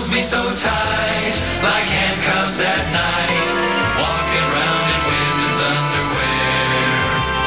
holds me so tight, like handcuffs at night.